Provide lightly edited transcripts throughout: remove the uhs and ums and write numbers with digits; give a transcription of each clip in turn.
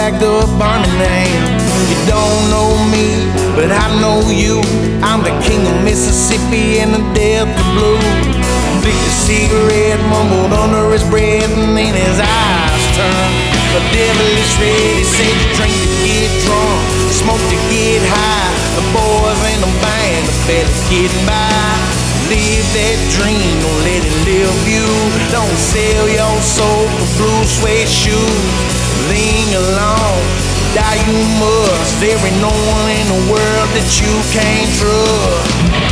back to Birmingham. You don't know me, but I know you. I'm the king of Mississippi and the Delta Blues. Flicked a cigarette, mumbled under his breath, and then his eyes turned a devilish red. He said you drink to get drunk, smoke to get high. The boys in the band, the fellas getting by. Live that dream, don't let it live you. Don't sell your soul for blue suede shoes. Lean along, die you must. There ain't no one in the world that you can't trust.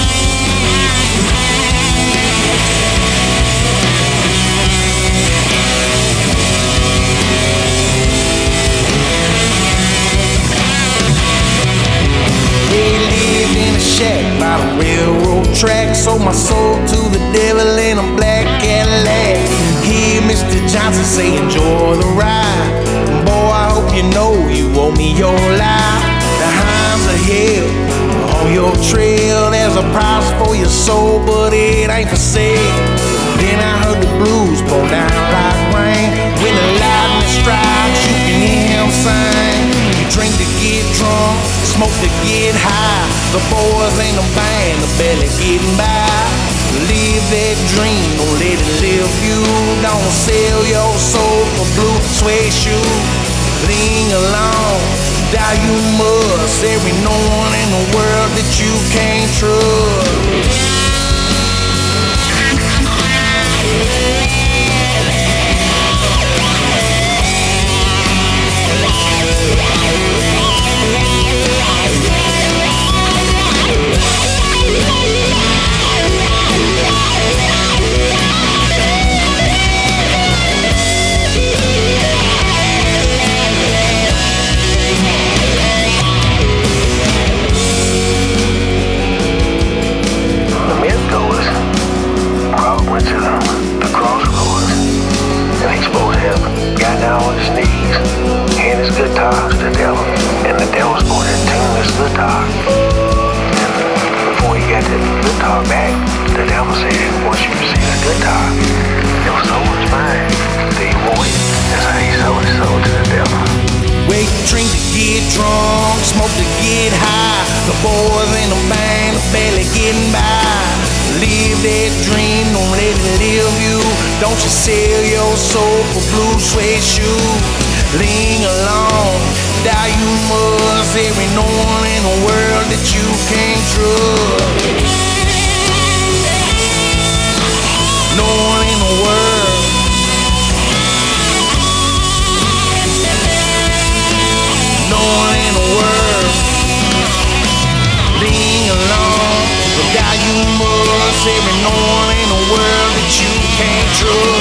Shack by the railroad track, sold my soul to the devil in a black Cadillac. Hear Mr. Johnson say enjoy the ride. Boy, I hope you know you owe me your life. The hounds of hell on your trail. There's a price for your soul, but it ain't for sale. Then I heard the blues pour down like rain. When the lightning strikes, you can hear him sing. You drink to get drunk, smoke to get high. The boys in the band, the belly getting by. Live that dream, don't let it live you. Don't sell your soul for blue suede shoes. Lean along, die you must. There ain't no one in the world that you can't trust. Back, the devil said, once you receive the guitar, your soul is mine. Do you want it? That's how he sold his soul to the devil. Wake, drink to get drunk, smoke to get high. The boys in the band are barely getting by. Live that dream, don't let it live you. Don't you sell your soul for blue suede shoes. Lean along, die you must. There ain't no one in the world that you can't trust. No one in the world. No one in the world. Lean along, but die you must. There ain't no one in the world that you can't trust.